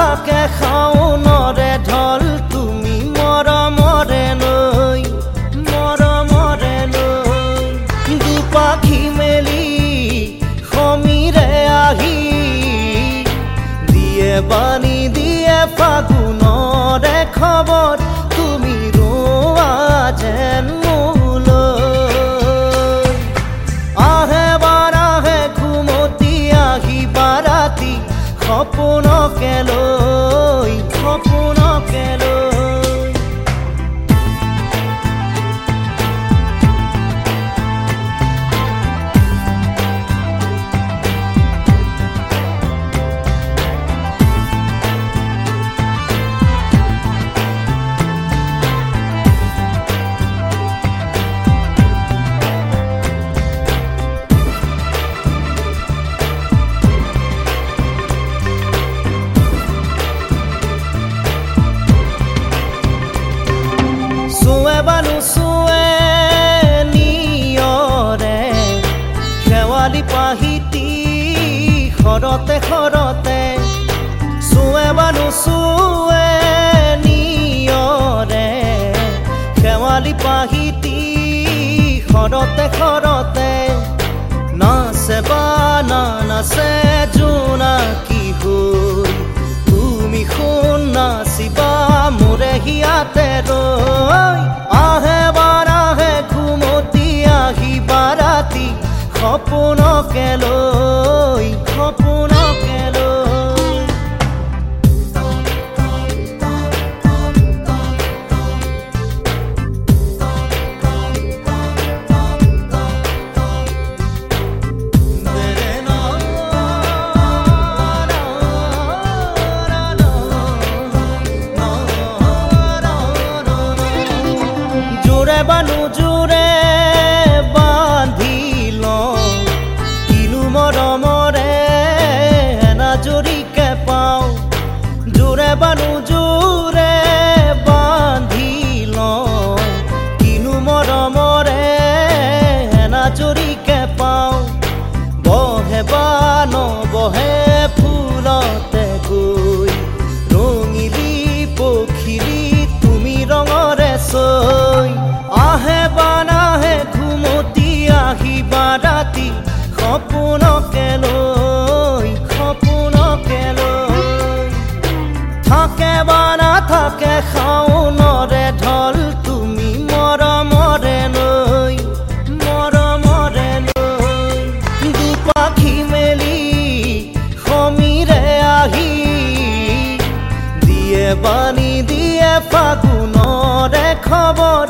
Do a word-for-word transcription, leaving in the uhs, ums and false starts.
থাকে শাওনৰে ঢল তুমি মৰমৰে লৈ মৰমৰে লৈ দুপাখি মেলি সমীৰে আহি দিয়ে বাণী দিয়ে ফাগুনৰে খবৰ তুমি ৰোৱা যেন মোলৈ আহে বাৰাহে ঘুমতি আহি বাৰাতি সপোনকে লৈ সপোনকে লৈ পাহিতি খৰতে খৰতে চুৱে বানু চুৱে নিয়ৰে শেৱালি পাহিতি খৰতে খৰতে নাচে বা না নাচে জোনাকী হৈ তুমি শুন নাচিবা মোৰে হিয়াতে ৰৈ আহে বাৰাহে ঘুমতি আহি বাৰাতি সপোনকে লৈ সপোনকে লৈ জোৰে বানু জোৰে বানু জোৰে বান্ধি লওঁ কিনো মৰমৰে এনাজৰিকে পাওঁ বহে বান বহে ফুলতে গৈ ৰঙিলি পখিলি তুমি ৰঙৰে চৈ আহে বান আহে ঘুমতি আহি বাৰাতি সপোনকে লৈ সপোনকে লৈ থাকে বা নাথাকে শাওনৰে ঢল তুমি মৰমৰে লৈ মৰমৰে লৈ দুপাখি মেলি সমীৰে আহি দিয়ে বাণী দিয়ে ফাগুনৰে খবৰ